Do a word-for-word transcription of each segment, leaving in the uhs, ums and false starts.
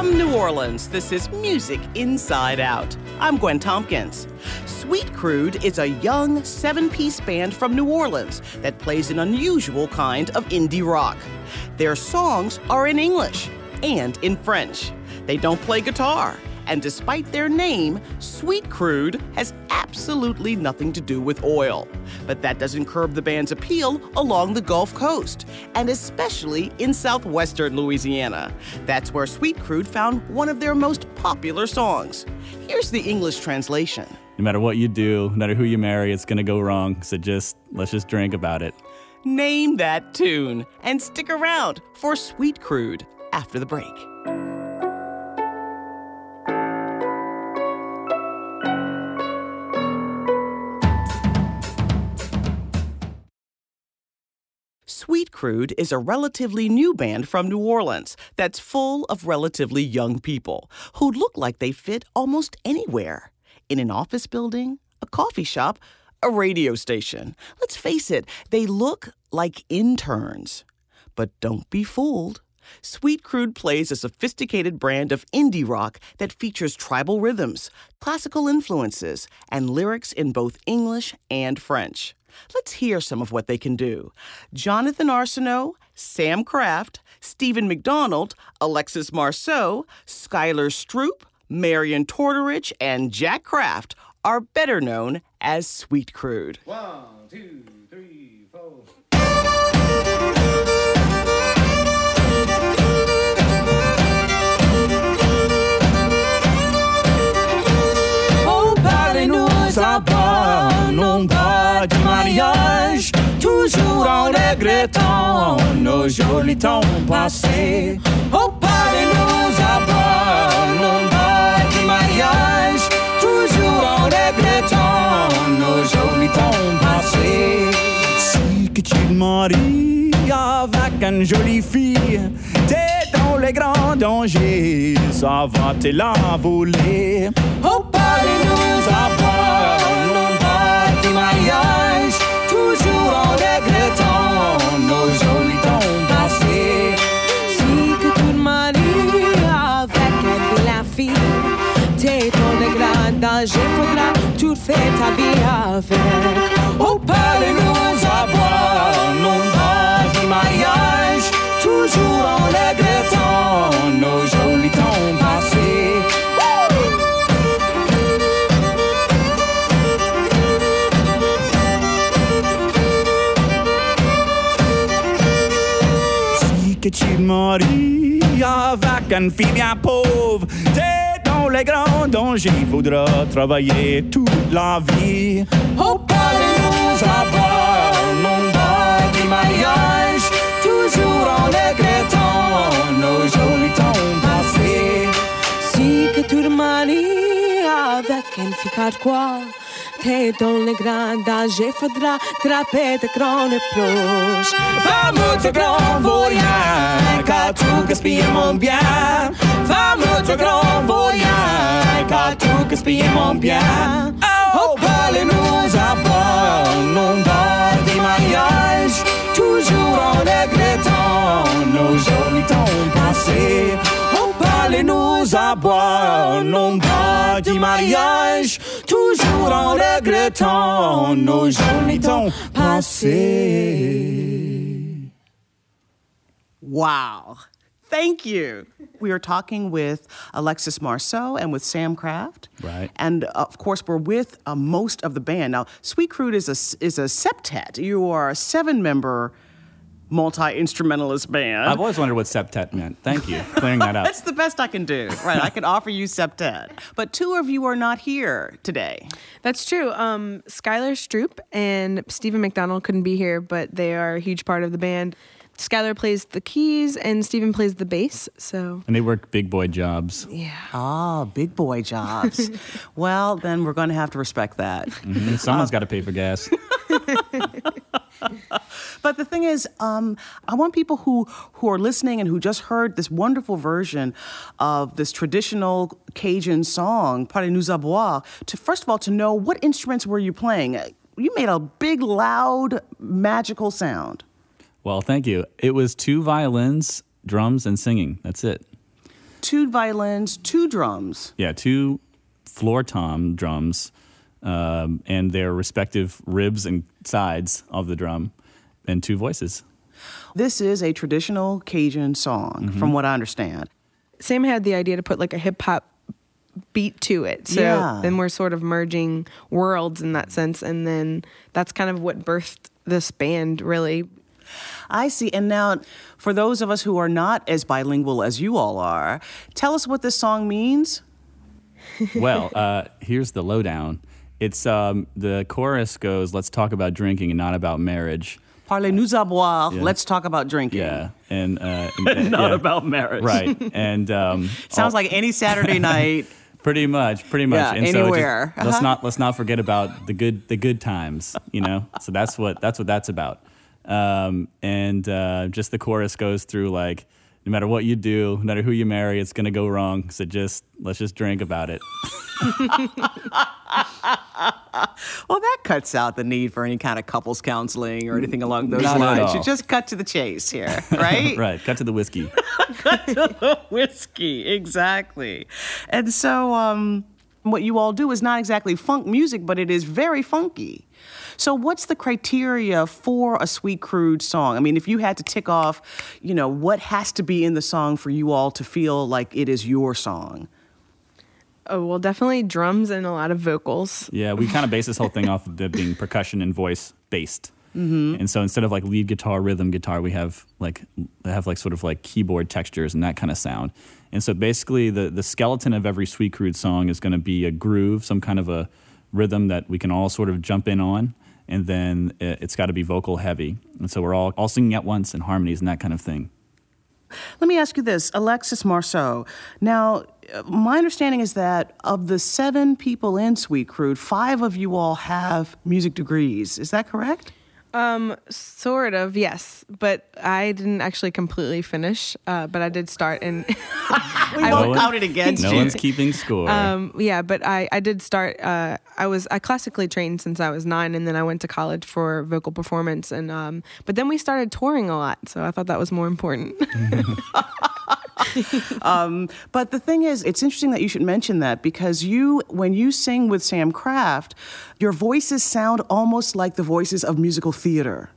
From New Orleans, this is Music Inside Out. I'm Gwen Tompkins. Sweet Crude is a young seven-piece band from New Orleans that plays an unusual kind of indie rock. Their songs are in English and in French. They don't play guitar, and despite their name, Sweet Crude has absolutely nothing to do with oil. But that doesn't curb the band's appeal along the Gulf Coast, and especially in southwestern Louisiana. That's where Sweet Crude found one of their most popular songs. Here's the English translation. No matter what you do, no matter who you marry, it's going to go wrong. So just, let's just drink about it. Name that tune, and stick around for Sweet Crude after the break. Sweet Crude is a relatively new band from New Orleans that's full of relatively young people who look like they fit almost anywhere. In an office building, a coffee shop, a radio station. Let's face it, they look like interns. But don't be fooled. Sweet Crude plays a sophisticated brand of indie rock that features tribal rhythms, classical influences, and lyrics in both English and French. Let's hear some of what they can do. Jonathan Arsenault, Sam Craft, Stephen McDonald, Alexis Marceau, Skylar Stroop, Marion Tortorich, and Jack Craft are better known as Sweet Crude. One, two, three, four. Oh, parlez-nous à bord, non pas du mariage, toujours en regrettant nos jolis temps passés. Oh, parlez-nous à bord, non pas du mariage, toujours en regrettant nos jolis temps passés. Si que tu te maries avec une jolie fille, t'es dans les grands dangers, ça va te la voler. Oh, parlez-nous à bord, non pas du mariage, toujours en regrettant nos jolis temps passés. Si que tu te maries avec la fille, t'es dans les grands dangers, faudra tout faire ta vie avec. Oh, parlez-nous à bord, non pas du mariage, toujours en regrettant nos jolis temps passés. Si que tu te maries avec une fille bien pauvre, t'es dans les grands dangers, il faudra travailler toute la vie. Oh, parlez-nous à bord, non pas du mariage, toujours en regrettant nos jolis temps passés. Si que tu te maries avec une fille quatre quoi, t'es dans les grands dangers, faudra attraper de grands reproches. Vamos au grand voyage, car tout gaspille mon bien. Vamos au grand voyage, car tout gaspille mon bien. Oh, parlez-nous à bord, non pas du mariage, toujours en regrettant nos jolis temps passés. Oh, parlez-nous à bord, non pas du mariage, toujours en regrettant nos jolis temps passés. Wow. Thank you. We are talking with Alexis Marceau and with Sam Craft. Right. And, uh, of course, we're with uh, most of the band. Now, Sweet Crude is a, is a septet. You are a seven-member multi-instrumentalist band. I've always wondered what septet meant. Thank you for clearing that up. That's the best I can do. Right, I can offer you septet. But two of you are not here today. That's true. Um, Skylar Stroop and Stephen McDonald couldn't be here, but they are a huge part of the band. Skylar plays the keys and Stephen plays the bass, so... And they work big boy jobs. Yeah. Oh, big boy jobs. Well, then we're going to have to respect that. Mm-hmm. Someone's got to pay for gas. But the thing is, um, I want people who, who are listening and who just heard this wonderful version of this traditional Cajun song, Parlez-nous à boire, to first of all, to know what instruments were you playing? You made a big, loud, magical sound. Well, thank you. It was two violins, drums, and singing. That's it. two violins, two drums. Yeah, two floor tom drums, um, and their respective ribs and sides of the drum, and two voices. This is a traditional Cajun song, mm-hmm. from what I understand. Sam had the idea to put like a hip hop beat to it. So yeah. then we're sort of merging worlds in that sense. And then that's kind of what birthed this band, really. I see. And now, for those of us who are not as bilingual as you all are, tell us what this song means. Well, uh, here's the lowdown. It's um, the chorus goes, "Let's talk about drinking and not about marriage." Parlez-nous à boire. Yeah. Let's talk about drinking. Yeah, and, uh, and not yeah. about marriage. Right, and um, sounds all, like any Saturday night. Pretty much, pretty much. Yeah, and anywhere. So just, uh-huh. let's not let's not forget about the good the good times. You know, so that's what that's what that's about. Um, and uh, just the chorus goes through like, no matter what you do, no matter who you marry, it's gonna go wrong. So just let's just drink about it. Well, that cuts out the need for any kind of couples counseling or anything along those Not at lines. all. You just cut to the chase here, right? Right. Cut to the whiskey. Cut to the whiskey, exactly. And so, um, what you all do is not exactly funk music, but it is very funky. So what's the criteria for a Sweet Crude song? I mean, if you had to tick off, you know, what has to be in the song for you all to feel like it is your song? Oh, well, definitely drums and a lot of vocals. Yeah, we kind of base this whole thing off of it being percussion and voice based. Mm-hmm. And so instead of like lead guitar, rhythm guitar, we have like have like sort of like keyboard textures and that kind of sound. And so basically the, the skeleton of every Sweet Crude song is going to be a groove, some kind of a rhythm that we can all sort of jump in on. And then it's got to be vocal heavy. And so we're all, all singing at once and harmonies and that kind of thing. Let me ask you this, Alexis Marceau. Now, my understanding is that of the seven people in Sweet Crude, five of you all have music degrees. Is that correct? Um, sort of, yes. But I didn't actually completely finish, uh, but I did start in... we won't count it against no you. No one's keeping score. Um, yeah, but I, I did start... Uh, I was I classically trained since I was nine, and then I went to college for vocal performance. And um, but then we started touring a lot, so I thought that was more important. um, but the thing is, it's interesting that you should mention that because you, when you sing with Sam Craft, your voices sound almost like the voices of musical theater.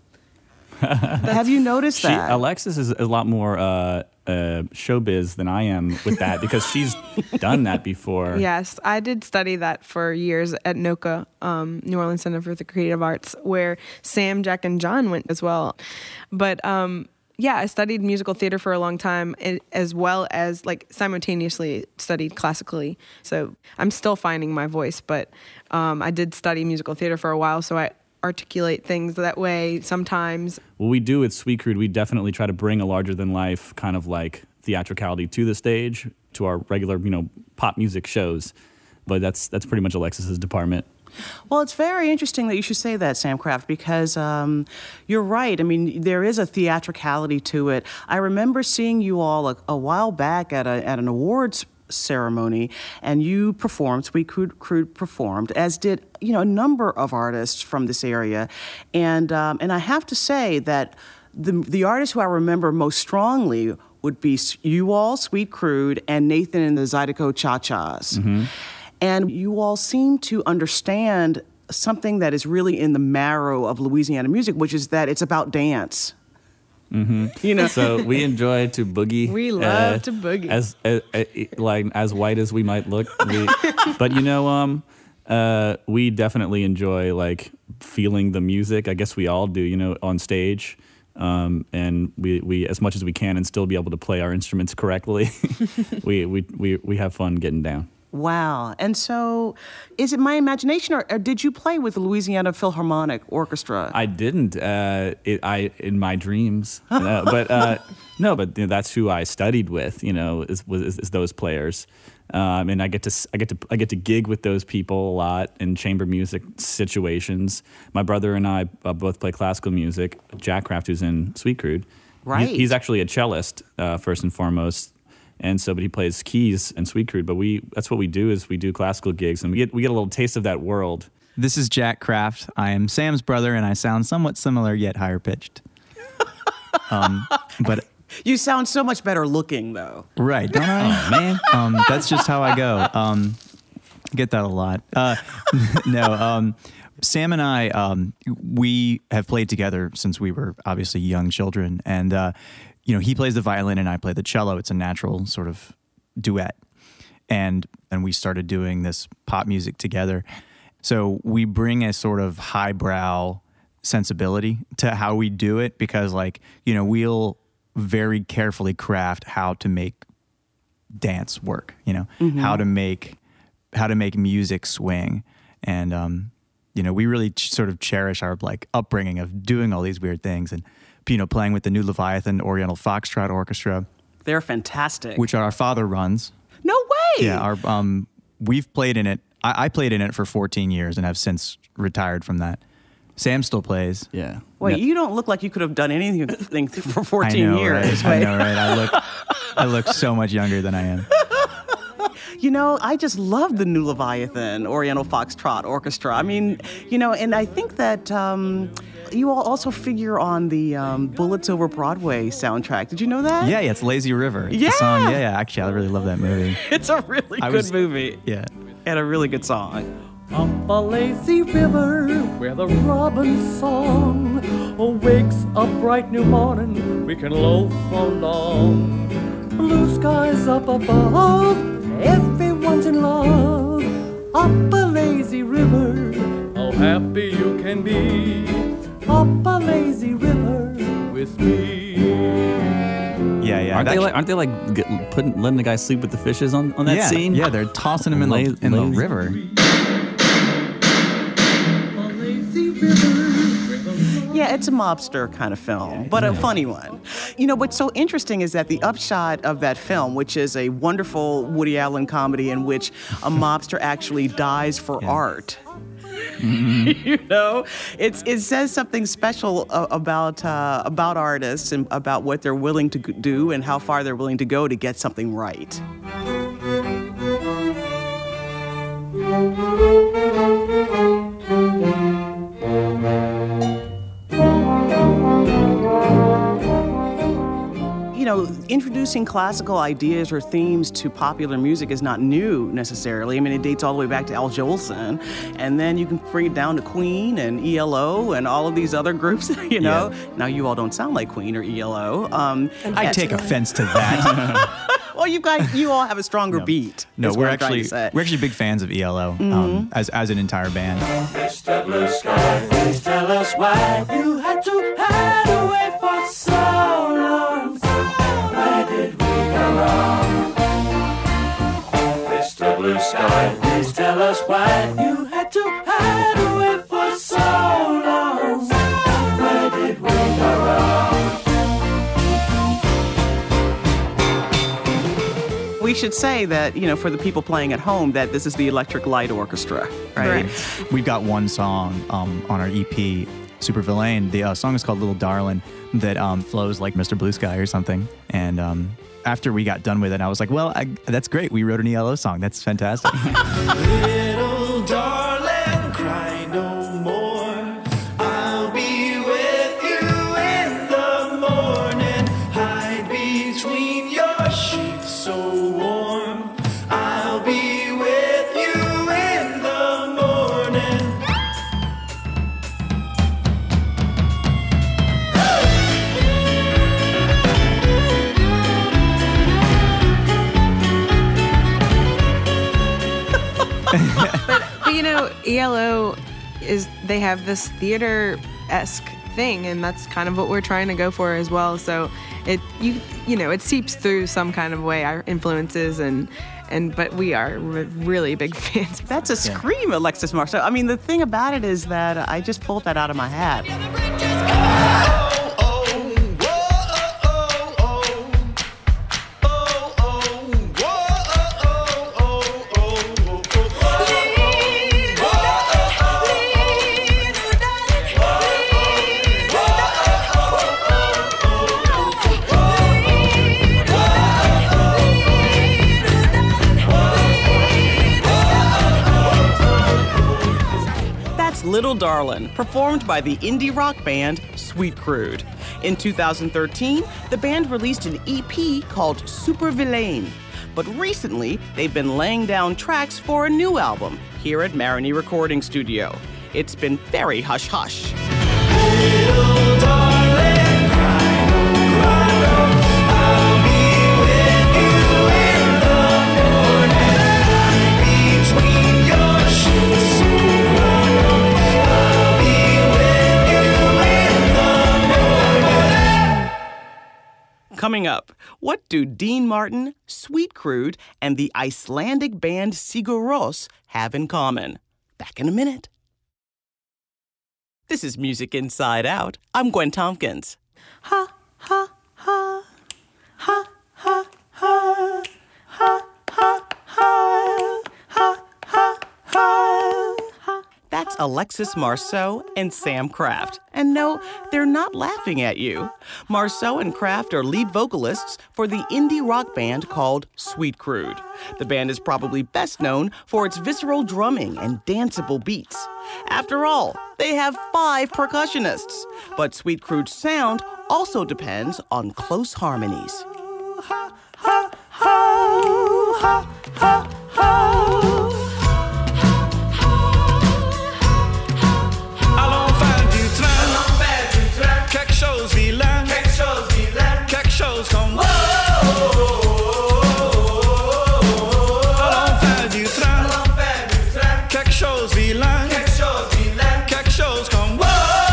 Have you noticed she, that? Alexis is a lot more uh, uh, showbiz than I am with that because she's done that before. Yes, I did study that for years at NOCA, um, New Orleans Center for the Creative Arts, where Sam, Jack, and John went as well. But um, yeah, I studied musical theater for a long time, as well as like simultaneously studied classically. So I'm still finding my voice, but um, I did study musical theater for a while, so I articulate things that way sometimes. What we do at Sweet Crude, we definitely try to bring a larger-than-life kind of like theatricality to the stage, to our regular, you know, pop music shows. But that's that's pretty much Alexis's department. Well, it's very interesting that you should say that, Sam Craft, because um, you're right. I mean, there is a theatricality to it. I remember seeing you all a, a while back at a at an awards ceremony, and you performed, Sweet Crude, Crude performed, as did, you know, a number of artists from this area. And um, and I have to say that the the artists who I remember most strongly would be you all, Sweet Crude, and Nathan and the Zydeco Cha-Chas. Mm-hmm. And you all seem to understand something that is really in the marrow of Louisiana music, which is that it's about dance. Mm-hmm. You know, so we enjoy to boogie. We love uh, to boogie, as, as, as like as white as we might look. We, but you know, um, uh, we definitely enjoy like feeling the music. I guess we all do. You know, on stage. Um, and we, we, as much as we can, and still be able to play our instruments correctly. we, we, we, we have fun getting down. Wow. And so is it my imagination, or, or did you play with the Louisiana Philharmonic Orchestra? I didn't. Uh, it, I in my dreams. uh, but uh, no, but you know, that's who I studied with, you know, is, is, is those players. Um, and I get to I get to I get to gig with those people a lot in chamber music situations. My brother and I uh, both play classical music. Jack Craft, who's in Sweet Crude, right? He, he's actually a cellist uh, first and foremost, and so but he plays keys in Sweet Crude. But we that's what we do is we do classical gigs, and we get we get a little taste of that world. This is Jack Craft. I am Sam's brother, and I sound somewhat similar yet higher pitched. um, but. You sound so much better looking, though. Right, don't I? Oh, man. Um, that's just how I go. Um, get that a lot. Uh, no, um, Sam and I, um, we have played together since we were obviously young children. And, uh, you know, he plays the violin and I play the cello. It's a natural sort of duet. And and we started doing this pop music together. So we bring a sort of highbrow sensibility to how we do it because, like, you know, we'll very carefully craft how to make dance work, you know, mm-hmm. how to make how to make music swing. And, um, you know, we really ch- sort of cherish our, like, upbringing of doing all these weird things and, you know, playing with the New Leviathan Oriental Foxtrot Orchestra. They're fantastic. Which our father runs. No way! Yeah, our um, we've played in it. I, I played in it for fourteen years and have since retired from that. Sam still plays. Yeah. Wait, No. you don't look like you could have done anything for fourteen I know, years. Right? I know, right? I look, I look so much younger than I am. You know, I just love the New Leviathan Oriental Foxtrot Orchestra. I mean, you know, and I think that um, you all also figure on the um, Bullets Over Broadway soundtrack. Did you know that? Yeah, yeah, it's Lazy River. It's Yeah. the song. Yeah, yeah. Actually, I really love that movie. It's a really I good was- movie Yeah. and a really good song. Up a lazy river where the robin's song wakes up bright new morning, we can loaf along. Blue skies up above, everyone's in love. Up a lazy river, how happy you can be. Up a lazy river with me. Yeah, yeah. Aren't that- they like? Aren't they like get, putting letting the guy sleep with the fishes on, on that yeah, scene? Yeah, they're tossing him in, La- the, in the lazy- river. A lazy river. Yeah, it's a mobster kind of film, but a funny one. You know, what's so interesting is that the upshot of that film, which is a wonderful Woody Allen comedy in which a mobster actually dies for Yeah. art. You know, it's it says something special uh, about uh, about artists and about what they're willing to g- do and how far they're willing to go to get something right. You know, introducing classical ideas or themes to popular music is not new necessarily. I mean, it dates all the way back to Al Jolson. And then you can bring it down to Queen and E L O and all of these other groups, you know. Yeah. Now, you all don't sound like Queen or E L O. Um, I yes. take offense to that. Well, you guys, you all have a stronger beat. No, is we're what I'm trying actually to say. we're actually big fans of E L O um, as as an entire band. Mister Blue Sky, please tell us why you had to hide away for so long. Where did we go wrong? Mister Blue Sky, please tell us why you had to hide away for so long. Where did we go wrong? We should say that, you know, for the people playing at home, that this is the Electric Light Orchestra, right? Right. We've got one song um, on our E P, Super Villain. The uh, song is called Little Darlin', that um, flows like Mister Blue Sky or something. And um, after we got done with it, I was like, well, I, that's great. We wrote an E L O song. That's fantastic. Little darling, cry no more. I'll be with you in the morning. Hide between your sheets so warm. I'll be with you in the morning. But you know, E L O is they have this theater-esque thing, and that's kind of what we're trying to go for as well. So it you you know it seeps through some kind of way our influences and and but we are re- really big fans. That's a scream, Alexis Marceau. I mean, the thing about it is that I just pulled that out of my hat. Little Darlin', performed by the indie rock band Sweet Crude. In two thousand thirteen, the band released an E P called Super Villain. But recently, they've been laying down tracks for a new album here at Marigny Recording Studio. It's been very hush-hush. Little darling, cry no, cry no. I'll be with you in the morning. Right between your sheets. I'll be with you in the morning. Coming up, what do Dean Martin, Sweet Crude, and the Icelandic band Sigur Rós have in common? Back in a minute. This is Music Inside Out. I'm Gwen Tompkins. Ha, ha, ha. Ha, ha, ha. Ha, ha, ha. Ha, ha, ha. That's Alexis Marceau and Sam Kraft. And no, they're not laughing at you. Marceau and Kraft are lead vocalists for the indie rock band called Sweet Crude. The band is probably best known for its visceral drumming and danceable beats. After all, they have five percussionists. But Sweet Crude's sound also depends on close harmonies. Ha, ha, ha, ha, ha, ha. Quelque chose vilain, quelque chose vilain, quelque chose comme wow. À l'envers du train, à l'envers du train, quelque chose vilain, quelque chose vilain, quelque chose comme wow.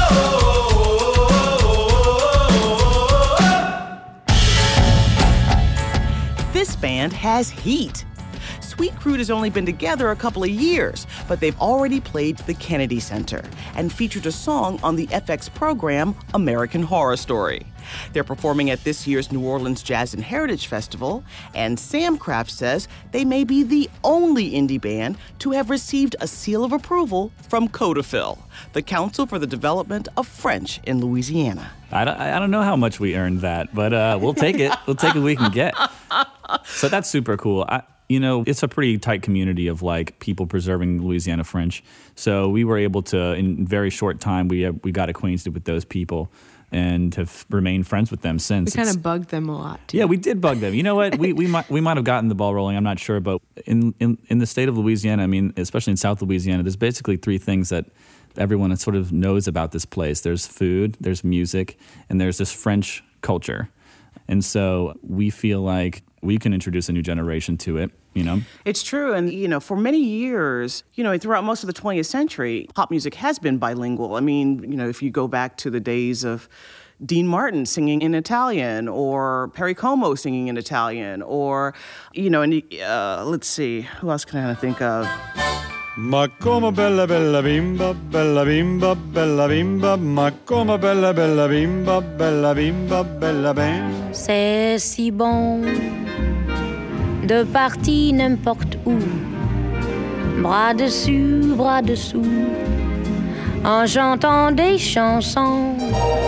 This band has heat. Sweet Crude has only been together a couple of years, but they've already played the Kennedy Center and featured a song on the F X program American Horror Story. They're performing at this year's New Orleans Jazz and Heritage Festival, and Sam Kraft says they may be the only indie band to have received a seal of approval from CODAFIL, the Council for the Development of French in Louisiana. I don't, I don't know how much we earned that, but uh, we'll take it. We'll take what we can get. So that's super cool. I, You know, it's a pretty tight community of like people preserving Louisiana French. So we were able to, in very short time, we we got acquainted with those people and have remained friends with them since. We kind of bugged them a lot, too. Yeah, we did bug them. You know what? We we might we might have gotten the ball rolling. I'm not sure, but in, in in the state of Louisiana, I mean, especially in South Louisiana, there's basically three things that everyone sort of knows about this place. There's food, there's music, and there's this French culture. And so we feel like we can introduce a new generation to it, you know? It's true. And, you know, for many years, you know, throughout most of the twentieth century, pop music has been bilingual. I mean, you know, if you go back to the days of Dean Martin singing in Italian or Perry Como singing in Italian or, you know, and uh, let's see, who else can I think of? Ma come bella bella bimba, bella bimba, bella bimba, ma come bella bella bimba, bella bimba, bella bim. C'est si bon de partir n'importe où, bras dessus, bras dessous, en chantant des chansons.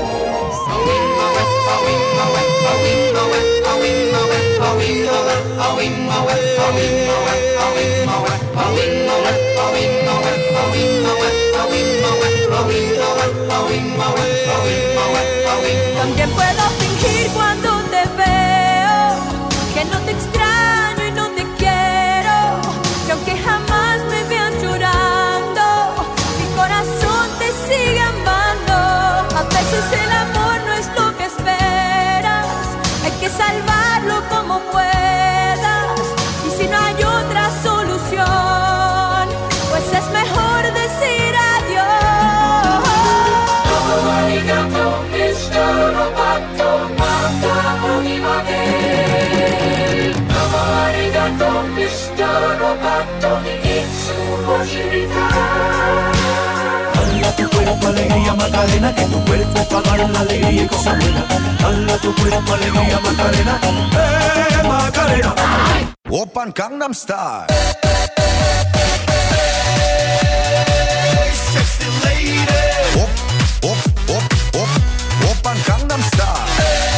También puedo fingir cuando te veo que no te extraño y no te quiero, que aunque jamás me vean llorando, mi corazón te sigue amando. A veces el amor no es lo que esperas, hay que salvarlo como puedas, y si no hay otra solución, pues es mejor decir adiós. Arigato, mister Roboto, Mata Onimage. Domo arigato, mister Roboto, Itsumo Shirita. Dale a tu cuerpo alegría Macarena, que tu cuerpo para dar la alegría y cosa buena. Dale a tu cuerpo alegría Macarena, eh Macarena. Oppan Gangnam Style. Sexy lady. Op, op, op, op, Oppan Gangnam Style.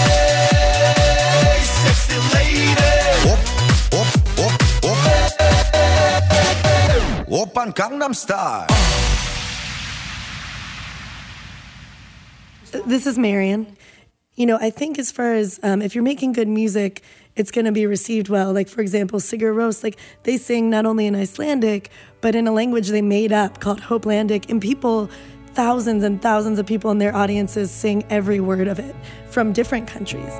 Hey, sexy lady. Op, op, op, op, Oppan Gangnam Style. This is Marion. You know, I think as far as um, if you're making good music, it's going to be received well. Like, for example, Sigur Rós, like, they sing not only in Icelandic, but in a language they made up called Hopelandic. And people, thousands and thousands of people in their audiences sing every word of it from different countries.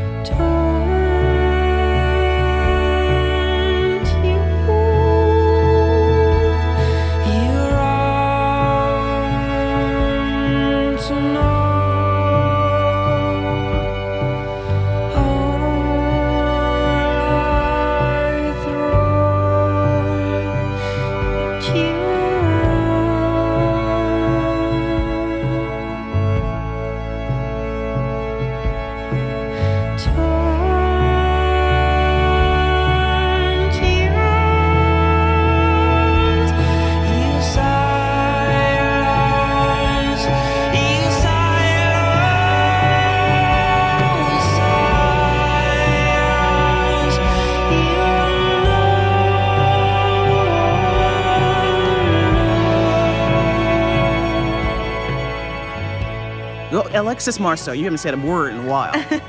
Alexis Marceau, you haven't said a word in a while.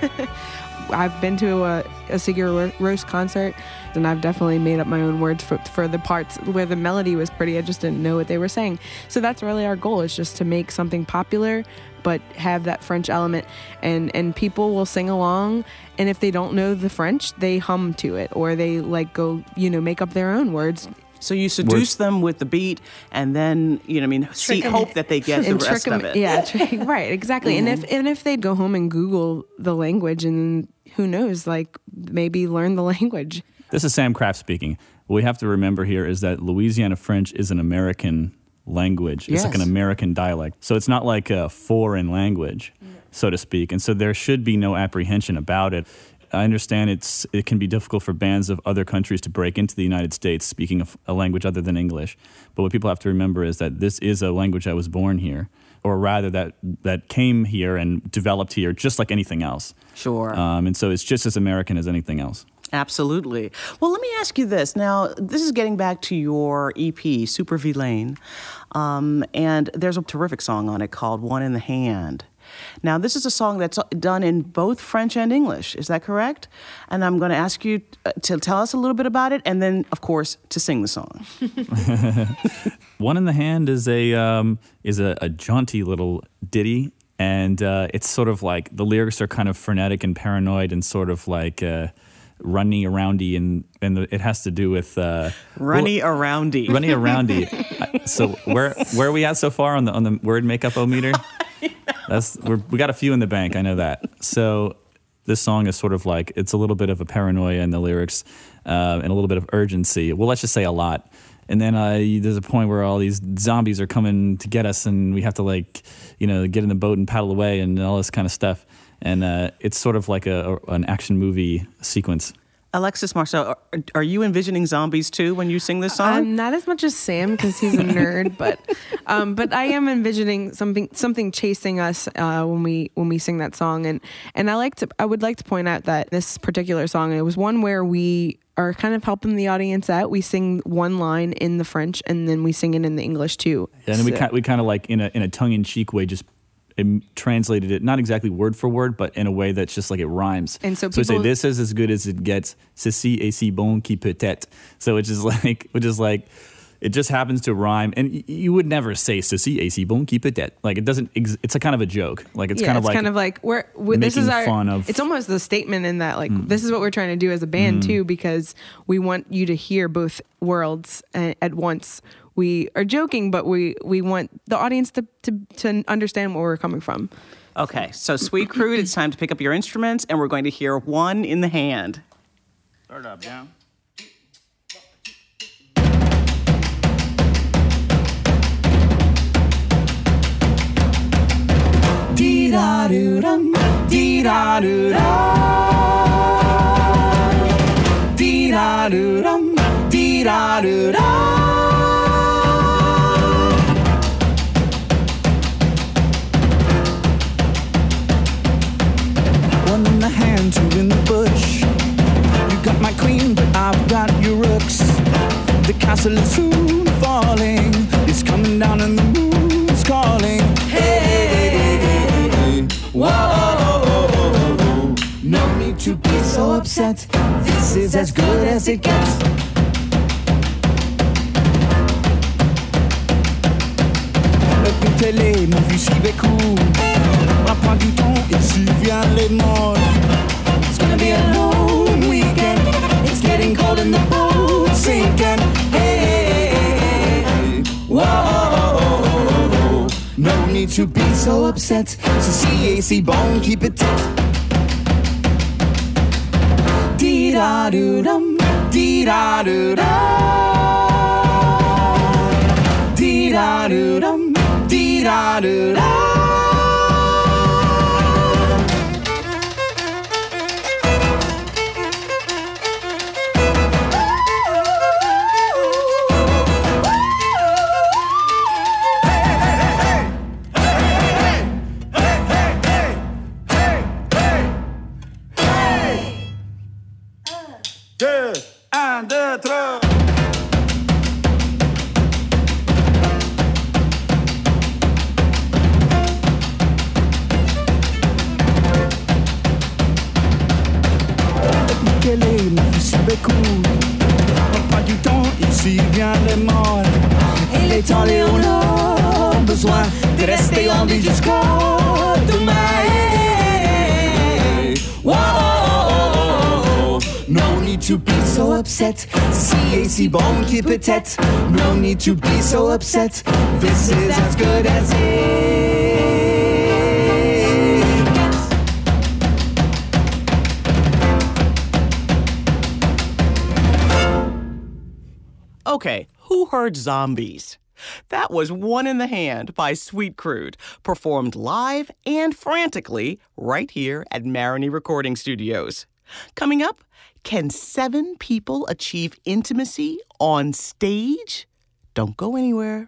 I've been to a, a Sigur Rós concert, and I've definitely made up my own words for, for the parts where the melody was pretty. I just didn't know what they were saying. So that's really our goal, is just to make something popular, but have that French element. And, and people will sing along, and if they don't know the French, they hum to it, or they like go, you know, make up their own words. So you seduce them with the beat, and then, you know, I mean, see, hope that they get the and rest trick of them, it. Yeah, trick, right, exactly. Mm-hmm. And if and if they'd go home and Google the language, and who knows, like maybe learn the language. This is Sam Kraft speaking. What we have to remember here is that Louisiana French is an American language. It's Yes. like an American dialect. So it's not like a foreign language, so to speak. And so there should be no apprehension about it. I understand it's it can be difficult for bands of other countries to break into the United States speaking a, a language other than English. But what people have to remember is that this is a language that was born here, or rather that that came here and developed here just like anything else. Sure. Um, and so it's just as American as anything else. Absolutely. Well, let me ask you this. Now, this is getting back to your E P, Super Vilain, um, and there's a terrific song on it called One in the Hand. Now, this is a song that's done in both French and English. Is that correct? And I'm going to ask you to tell us a little bit about it, and then, of course, to sing the song. One in the Hand is a um, is a, a jaunty little ditty, and uh, it's sort of like the lyrics are kind of frenetic and paranoid and sort of like uh, runny aroundy, and and the, it has to do with uh, runny well, aroundy. Runny aroundy. So where where are we at so far on the on the word makeup o meter? That's we're, we got a few in the bank. I know that. So this song is sort of like it's a little bit of a paranoia in the lyrics uh, and a little bit of urgency. Well, let's just say a lot. And then uh, there's a point where all these zombies are coming to get us, and we have to like, you know, get in the boat and paddle away and all this kind of stuff. And uh, it's sort of like a, a an action movie sequence. Alexis Marceau, are, are you envisioning zombies too when you sing this song? Um, not as much as Sam because he's a nerd, but um, but I am envisioning something something chasing us uh, when we when we sing that song, and and I like to I would like to point out that this particular song, it was one where we are kind of helping the audience out. We sing one line in the French, and then we sing it in the English too. Yeah, and so. we kind we kind of like in a in a tongue in cheek way just. It translated it not exactly word for word, but in a way that's just like it rhymes. And so, so we people, say this is as good as it gets. Ceci est si bon qui peut être. So it's just like, which is like, it just happens to rhyme. And y- you would never say ceci est si bon qui peut être. Like it doesn't. Ex- it's a kind of a joke. Like it's yeah, kind of it's like kind of like we're, we're this is our. Fun of, it's almost the statement in that like mm. this is what we're trying to do as a band mm. too, because we want you to hear both worlds at, at once. We are joking, but we, we want the audience to, to to understand where we're coming from. Okay, so Sweet Crude, it's time to pick up your instruments, and we're going to hear One in the Hand. Start up, down. Dee-da-doo-dum, dee-da-doo-da. Dee-da-doo-dum, dee-da-doo-da. One in the hand, two in the bush. You got my queen, but I've got your rooks. The castle is soon falling. It's coming down and the moon's calling. Hey, need to be so upset. This is as good as it gets. Le télé, mon fusil bécou. On prend du temps, ici vient les morts. It's gonna be a long weekend. It's getting cold in the boat sinking. Hey, whoa, no need to be so upset. So C A C bone, keep it tight. Dee da doo dum, dee da doo da, dee da doo dum, dee da doo da. Un, deux, trois. Quel est mon fusil bécou? On prend du temps, ici vient les morts. Et les temps, on a besoin de rester en vie jusqu'au demain. Whoa, no need to be so upset. C A C bone, keep it tight. No need to be so upset. This is as good as it gets. Okay, who heard Zombies? That was One in the Hand by Sweet Crude, performed live and frantically right here at Marigny Recording Studios. Coming up, can seven people achieve intimacy on stage? Don't go anywhere.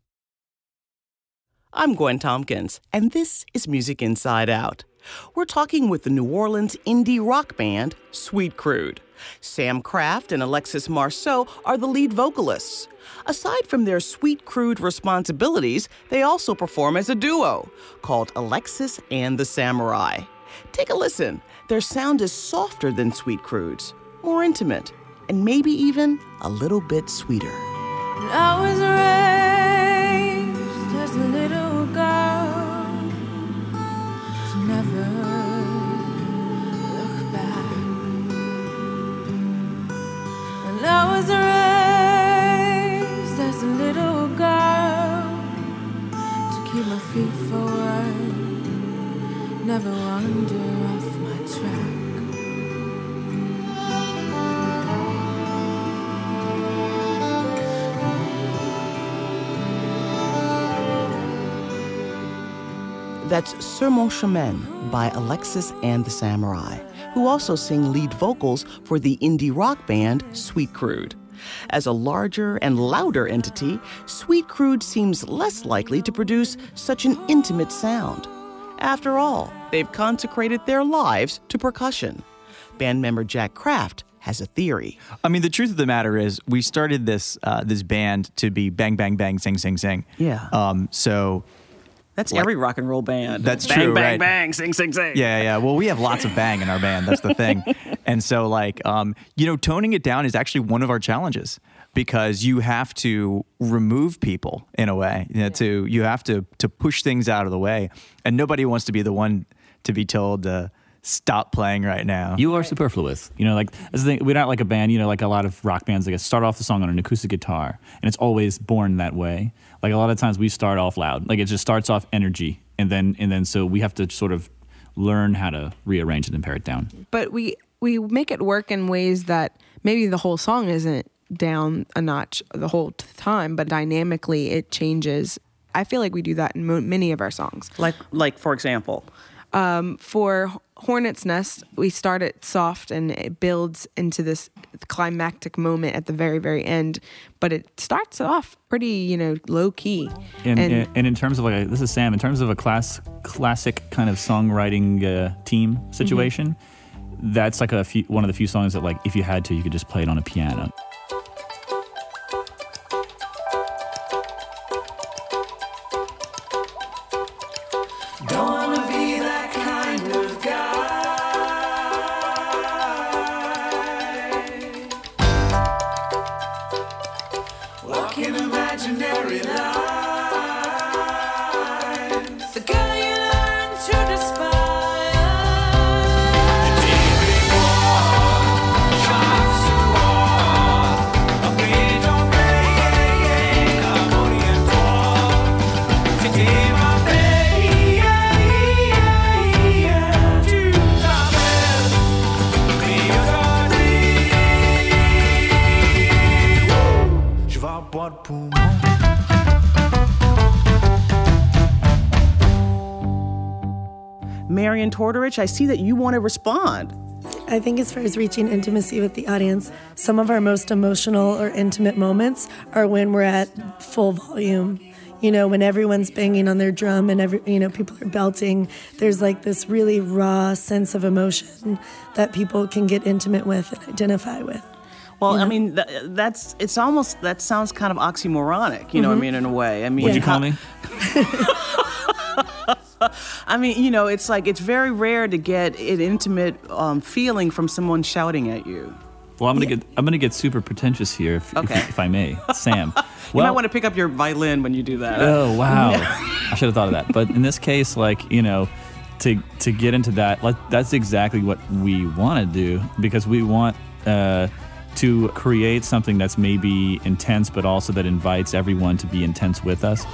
I'm Gwen Tompkins, and this is Music Inside Out. We're talking with the New Orleans indie rock band, Sweet Crude. Sam Kraft and Alexis Marceau are the lead vocalists. Aside from their Sweet Crude responsibilities, they also perform as a duo called Alexis and the Samurai. Take a listen. Their sound is softer than Sweet Crude's, more intimate, and maybe even a little bit sweeter. I was raised as a little girl to never look back. And I was raised as a little girl to keep my feet forward, never wander off my track. That's Sur Mon Chemin by Alexis and the Samurai, who also sing lead vocals for the indie rock band Sweet Crude. As a larger and louder entity, Sweet Crude seems less likely to produce such an intimate sound. After all, they've consecrated their lives to percussion. Band member Jack Kraft has a theory. I mean, the truth of the matter is, we started this uh, this band to be bang, bang, bang, sing, sing, sing. Yeah. Um. So. That's like, every rock and roll band. That's bang, true, bang, right? Bang, bang, sing, sing, sing. Yeah, yeah. Well, we have lots of bang in our band. That's the thing. And so, like, um, you know, toning it down is actually one of our challenges because you have to remove people in a way. You know, yeah. to you have to to push things out of the way, and nobody wants to be the one to be told to stop playing right now. You are superfluous. You know, like that's the thing, we're not like a band. You know, like a lot of rock bands, like start off the song on an acoustic guitar, and it's always born that way. Like a lot of times we start off loud. Like it just starts off energy. And then, and then, so we have to sort of learn how to rearrange it and pare it down. But we we make it work in ways that maybe the whole song isn't down a notch the whole time, but dynamically it changes. I feel like we do that in mo- many of our songs. Like, like for example, um, for Hornet's Nest, we start it soft and it builds into this climactic moment at the very, very end. But it starts off pretty, you know, low key. And and, and, and in terms of like, a, this is Sam, in terms of a class classic kind of songwriting uh, team situation, mm-hmm. that's like a few, one of the few songs that like, if you had to, you could just play it on a piano. Don't wanna be that kind of guy. Marion Tortorich, I see that you want to respond. I think as far as reaching intimacy with the audience, some of our most emotional or intimate moments are when we're at full volume. You know, when everyone's banging on their drum and every, you know, people are belting, there's like this really raw sense of emotion that people can get intimate with and identify with. Well, You know? I mean, th- that's, it's almost, that sounds kind of oxymoronic, you know what I mean, in a way. I mean, What'd you call how- me? I mean, you know, it's like, it's very rare to get an intimate um, feeling from someone shouting at you. Well, I'm gonna get I'm gonna get super pretentious here, if, Okay. if, if I may, Sam. You might want to pick up your violin when you do that. Oh wow! I should have thought of that. But in this case, like you know, to to get into that, like, that's exactly what we want to do because we want uh, to create something that's maybe intense, but also that invites everyone to be intense with us.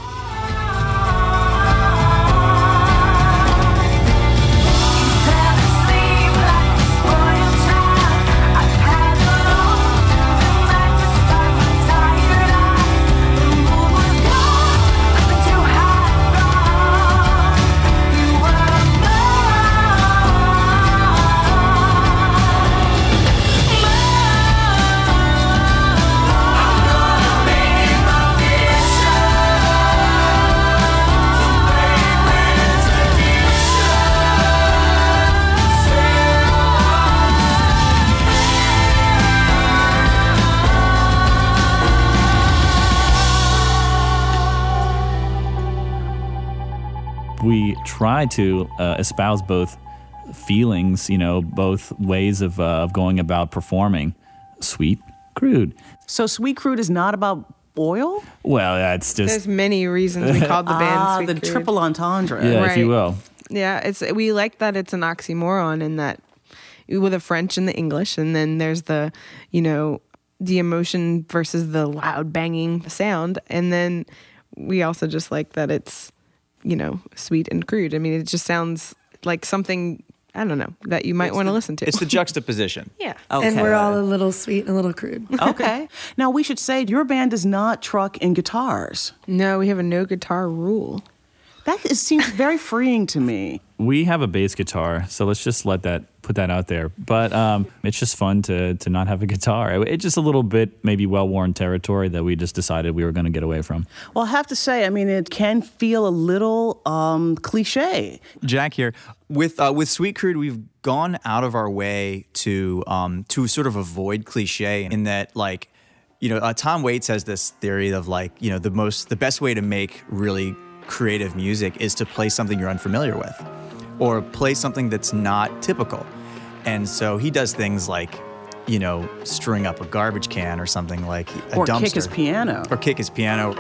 We try to uh, espouse both feelings, you know, both ways of, uh, of going about performing. Sweet, crude. So Sweet Crude is not about oil? Well, that's just There's many reasons we called the band Ah, Sweet the Crude. triple entendre. yeah, Right. if you will. Yeah, it's we like that it's an oxymoron in that with the French and the English, and then there's the, you know, the emotion versus the loud banging sound, and then we also just like that it's, you know, sweet and crude. I mean, it just sounds like something, I don't know, that you might want to listen to. It's the juxtaposition. yeah. And we're all a little sweet and a little crude. Okay. Now, we should say your band does not truck in guitars. No, we have a no guitar rule. That is, seems very freeing to me. We have a bass guitar, so let's just let that put that out there. But um, it's just fun to to not have a guitar. It's just a little bit maybe well-worn territory that we just decided we were going to get away from. Well, I have to say, I mean, it can feel a little um, cliche. Jack here. With uh, with Sweet Crude, we've gone out of our way to um, to sort of avoid cliche in that, like, you know, uh, Tom Waits has this theory of, like, you know, the most the best way to make really creative music is to play something you're unfamiliar with, or play something that's not typical. And so he does things like, you know, string up a garbage can or something, like a Or dumpster. kick his piano. Or kick his piano.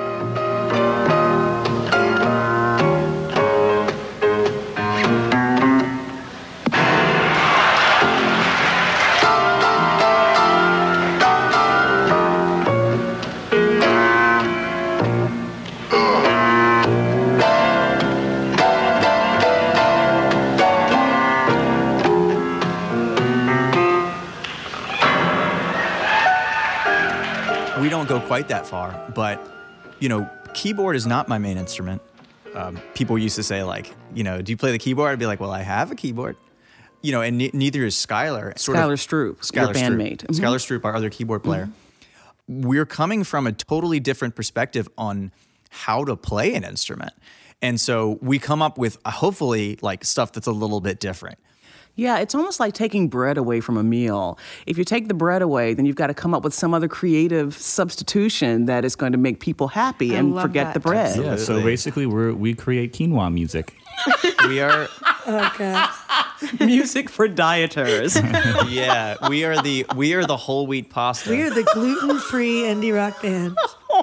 We don't go quite that far, but, you know, keyboard is not my main instrument. Um, people used to say, like, you know, do you play the keyboard? I'd be like, well, I have a keyboard. You know, and ne- neither is Skylar. Sort Skylar of, Stroop, Skylar your Stroop. bandmate. Mhm. Skylar Stroop, our other keyboard player. We're coming from a totally different perspective on how to play an instrument. And so we come up with, uh, hopefully, like, stuff that's a little bit different. Yeah, it's almost like taking bread away from a meal. If you take the bread away, then you've got to come up with some other creative substitution that is going to make people happy I and love forget that. the bread. Yeah, so basically we're, we create quinoa music. We are, Oh, God. Music for dieters. yeah, we are the we are the whole wheat pasta. We are the gluten-free indie rock band.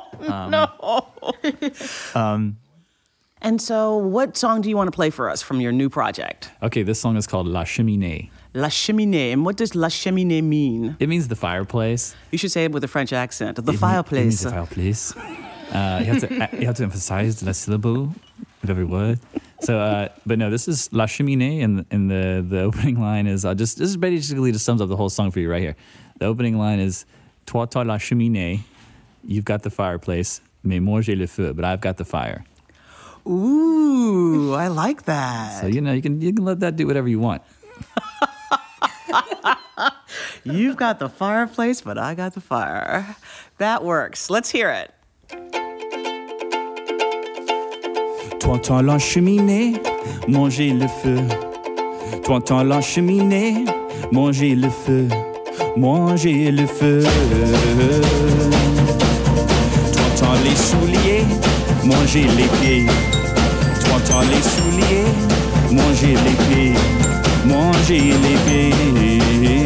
Um, And so what song do you want to play for us from your new project? Okay, this song is called La Cheminée. La Cheminée. And what does La Cheminée mean? It means the fireplace. You should say it with a French accent. The It mean- fireplace. It means the fireplace. Uh, you, have to, you have to emphasize the syllable of every word. So, uh, but no, this is La Cheminée, and, and the, the opening line is, uh, just this is basically just sums up the whole song for you right here. The opening line is, Toi, toi, la cheminée, you've got the fireplace, mais moi j'ai le feu, but I've got the fire. Ooh, I like that. So, you know, you can you can let that do whatever you want. You've got the fireplace, but I got the fire. That works. Let's hear it. Toi, t'as la cheminée, manger le feu. Toi, t'as la cheminée, manger le feu. Manger le feu. Toi, t'as les souliers, manger les pieds. Toi, t'as les souliers, manger les pieds. Manger les pieds.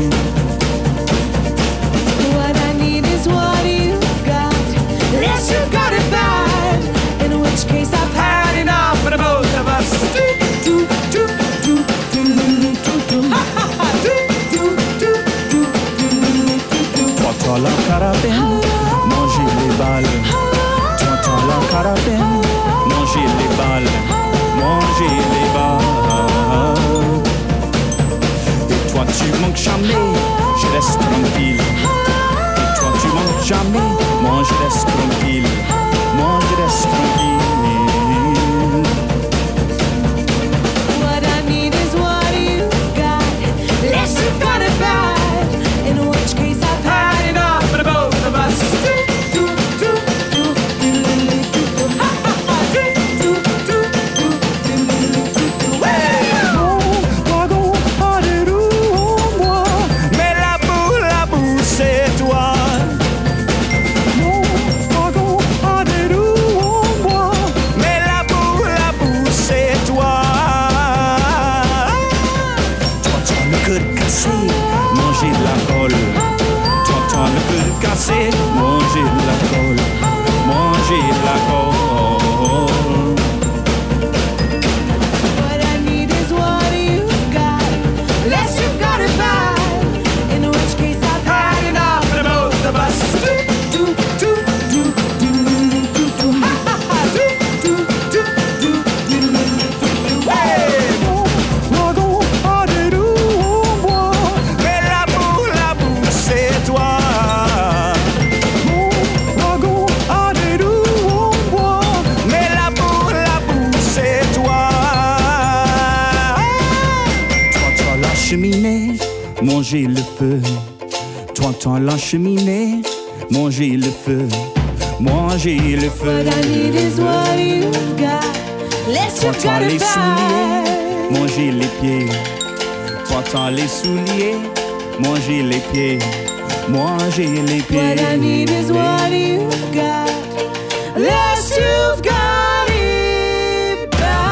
What I need is what you've got. Unless you've got it bad, in which case I've had enough for the both of us. Do, do, do, do, do, do, do. Ha, ha, ha. Do, do, do, do, do, do, do. Toi, t'as la carabine, manger les balles. Toi, t'as la carabine, manger les balles. Manger les balles. Et toi, tu manques jamais, je reste tranquille. Et toi, tu manques jamais, moi, je reste tranquille. Moi, je reste tranquille. What I need is what you've got. Unless you've got it bad, in which case I've had enough for the both of us. Do, do, do, do, do, do, do. Ha, ha, ha. Do, do, do, do, do, do, do. Hey! Wagon, alléluia, moi. Mais la boue, la boue, c'est toi. Mon wagon, alléluia, moi. Mais la boue, la boue, c'est toi. Toi, t'as le cœur cassé, manger de la colle. Toi, t'as le cœur cassé, manger de la colle. Manger de la colle. What I need is what you've got. Unless you've got it bad, in which case I've had enough for the both of us. Do, do, do, do, do, do, do. Ha, ha, ha. Do, do, do, do, do, do, do. Hey! Wagon, alléluia, moi. Mais la boue, la boue, c'est toi. Mon wagon, alléluia, moi. Mais la boue, la boue, c'est toi. Toi, t'as la cheminée, manger le feu. Toi, t'as la cheminée, manger le feu. Manger le feu. What I need is what you've got. Unless Toi, you've t'as got les it souliers, bad. manger les pieds. Toi, t'as les souliers, manger les pieds. Manger les pieds. What I need is what you've got. Unless you've got it bad.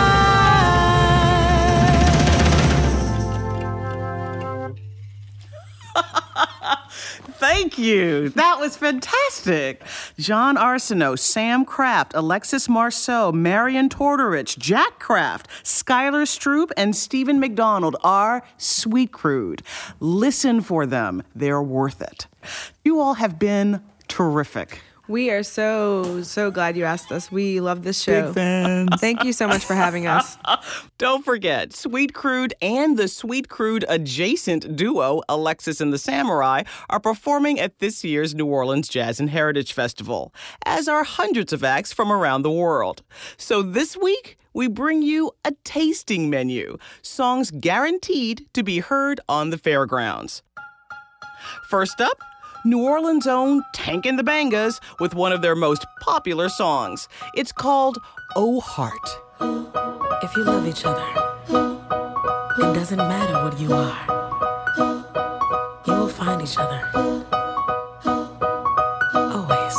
Thank you. That was fantastic. John Arsenault, Sam Kraft, Alexis Marceau, Marion Tortorich, Jack Kraft, Skylar Stroop, and Stephen McDonald are Sweet Crude. Listen for them. They're worth it. You all have been terrific. We are so, so glad you asked us. We love this show. Big fans. Thank you so much for having us. Don't forget, Sweet Crude and the Sweet Crude adjacent duo, Alexis and the Samurai, are performing at this year's New Orleans Jazz and Heritage Festival, as are hundreds of acts from around the world. So this week, we bring you a tasting menu, songs guaranteed to be heard on the fairgrounds. First up, New Orleans' own Tank and the Bangas with one of their most popular songs. It's called Oh Heart. If you love each other, it doesn't matter what you are. You will find each other. Always.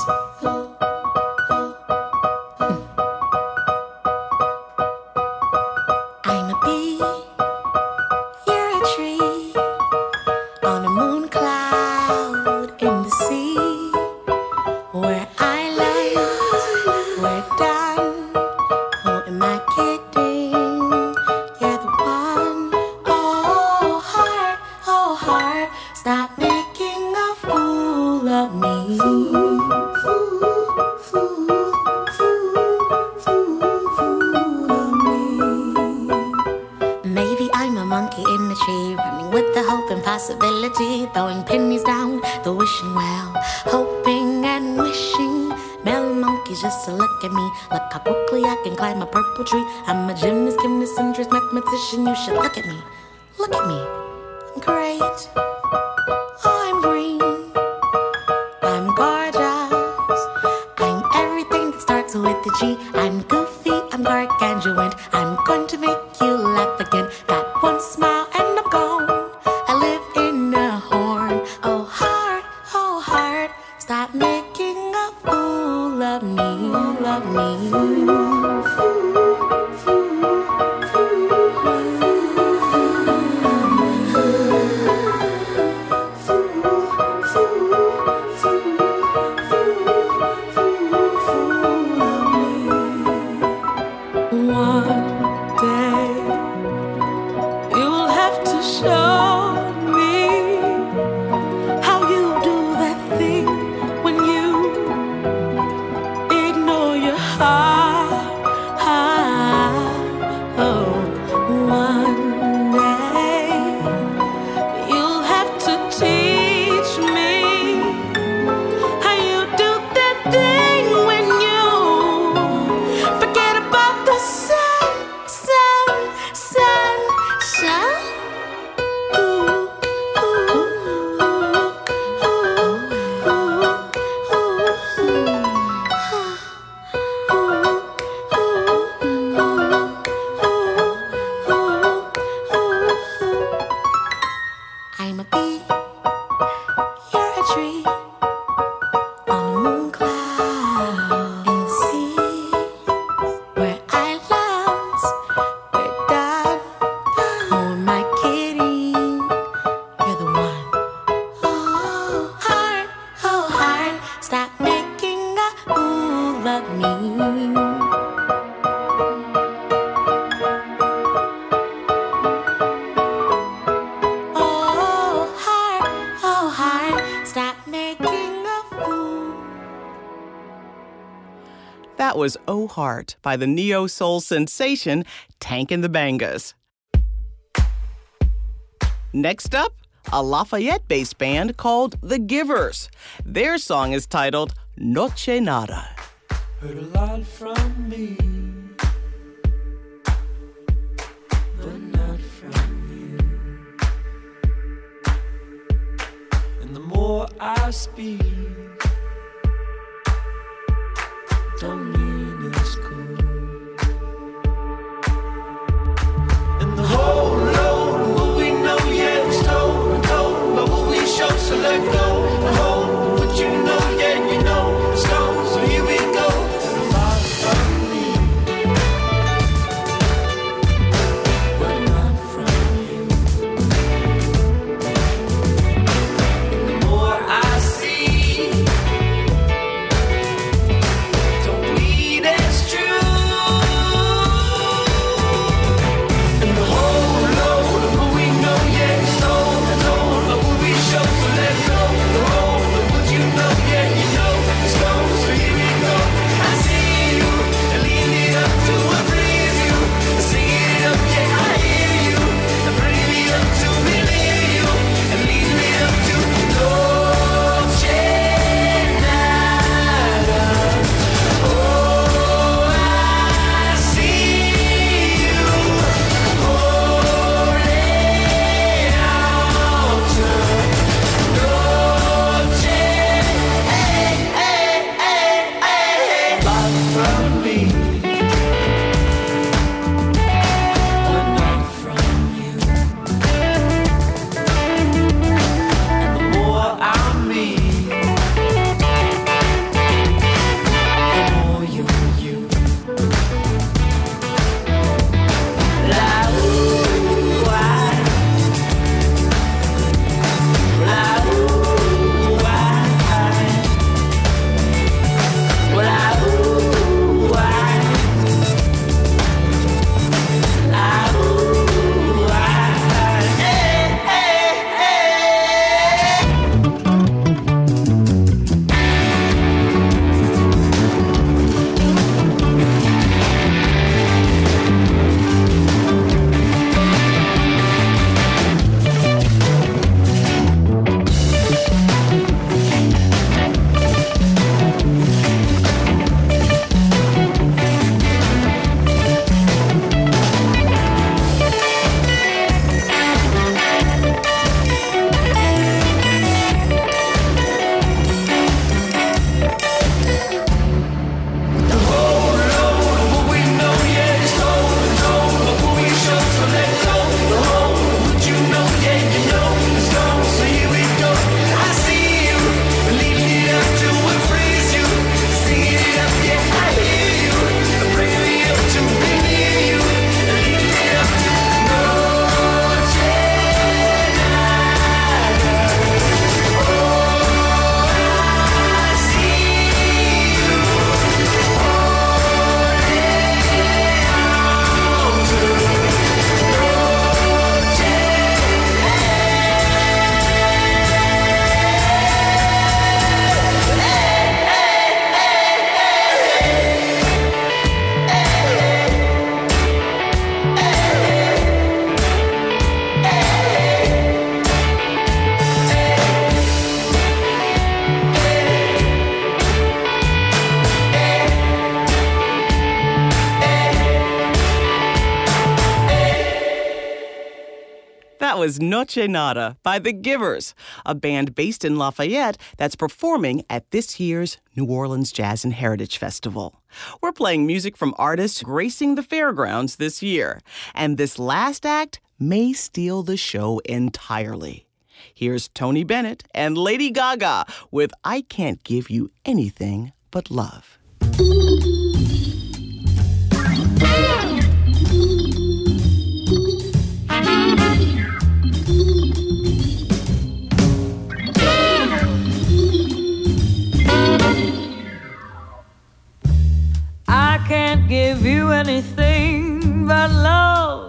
I'm a bee, you're a tree, on a moon cloud in the sea. Where I land, we're done. Who am I kidding? You're the one. Oh heart, oh heart, stop making a fool of me. Fool, fool, fool, fool, fool, fool of me. Maybe I'm a monkey in the tree, running with the hope and possibility, throwing pennies down the wishing well, hoping and wishing. Bell monkey is just to look at me. Look how quickly I can climb a purple tree. I'm a gymnast, gymnast, interest, mathematician. You should look at me. Look at me. I'm great. I'm green. I'm gorgeous. I'm everything that starts with the G. I'm goofy. I'm gargantuan. I'm going to make you laugh again. Got one smile and I'm gone. I live in a horn. Oh heart, oh heart, stop making a fool of me, love me. That was Oh Heart by the neo-soul sensation Tank and the Bangas. Next up, a Lafayette-based band called The Givers. Their song is titled Noche Nada. Heard a lot from me, but not from you. And the more I speak, don't mean it's cool. And the whole load of what we know, yeah, it's told and told. But what we show, so let go. The whole what you know, yeah, you know, it's gone. So here we go. A lot from me, but not from you. And the more I see, That was Noche Nada by The Givers, a band based in Lafayette that's performing at this year's New Orleans Jazz and Heritage Festival. We're playing music from artists gracing the fairgrounds this year, and this last act may steal the show entirely. Here's Tony Bennett and Lady Gaga with I Can't Give You Anything But Love. I can't give you anything but love,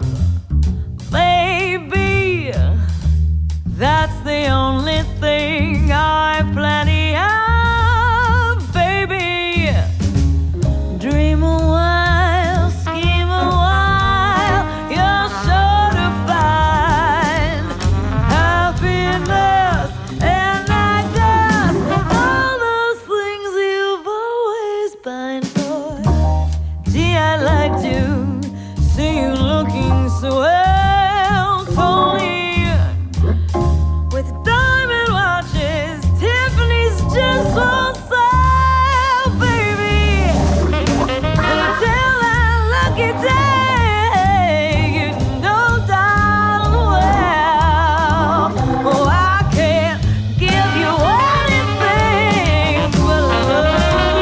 baby. That's the only thing I've plenty of, baby. Dream a while, scheme a while, you're sure to find happiness, and I guess all those things you've always pined for. Gee, I'd like to see you looking swell, Tony. With diamond watches, Tiffany's just on sale, baby. Until that lucky day, you can go down well. Oh, I can't give you anything but love.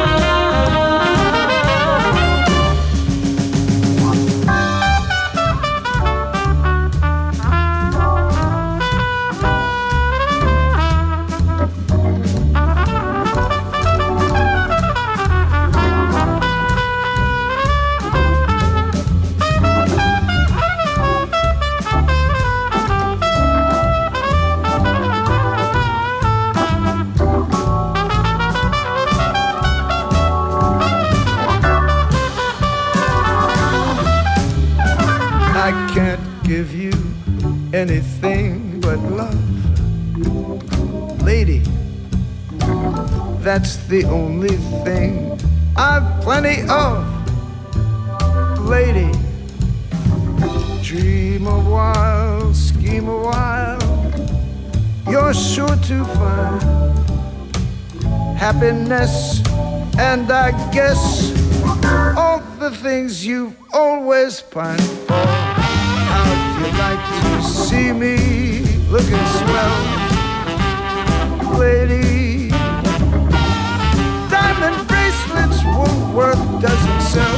I can't give you anything but love. Lady, that's the only thing I've plenty of. Lady, dream a while, scheme a while, you're sure to find happiness, and I guess all the things you've always pined for. How'd you like to see me looking swell, lady? Diamond bracelets Woolworth doesn't sell.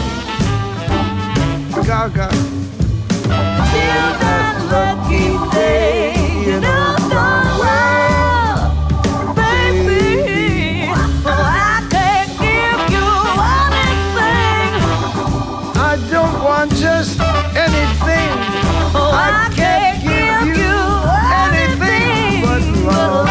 Gaga, till that lucky day, you know darn well, baby. Oh, I can't give you anything. I don't want just anything. Oh, I, I can't give you anything but love.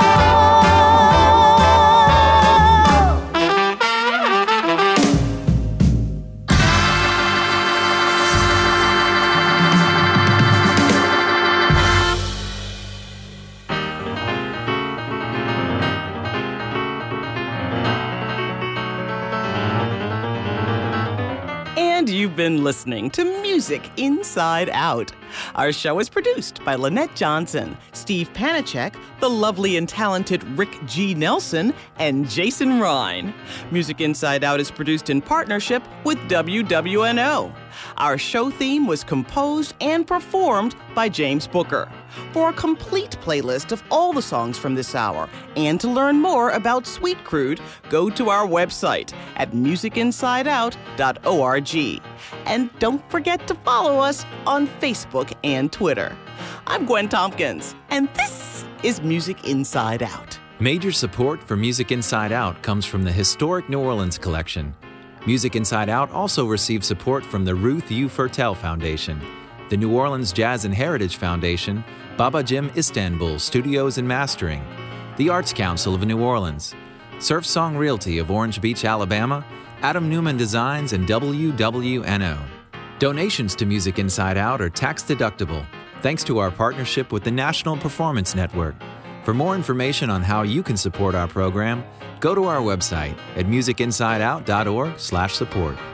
And you've been listening to Music Inside Out. Our show is produced by Lynette Johnson, Steve Panacek, the lovely and talented Rick G. Nelson, and Jason Rhine. Music Inside Out is produced in partnership with W W N O. Our show theme was composed and performed by James Booker. For a complete playlist of all the songs from this hour and to learn more about Sweet Crude, go to our website at music inside out dot org. And don't forget to follow us on Facebook and Twitter. I'm Gwen Tompkins, and this is Music Inside Out. Major support for Music Inside Out comes from the Historic New Orleans Collection. Music Inside Out also receives support from the Ruth U. Fertel Foundation, the New Orleans Jazz and Heritage Foundation, Baba Jim Istanbul Studios and Mastering, the Arts Council of New Orleans, Surf Song Realty of Orange Beach, Alabama, Adam Newman Designs, and W W N O. Donations to Music Inside Out are tax deductible, thanks to our partnership with the National Performance Network. For more information on how you can support our program, go to our website at music inside out dot org slash support.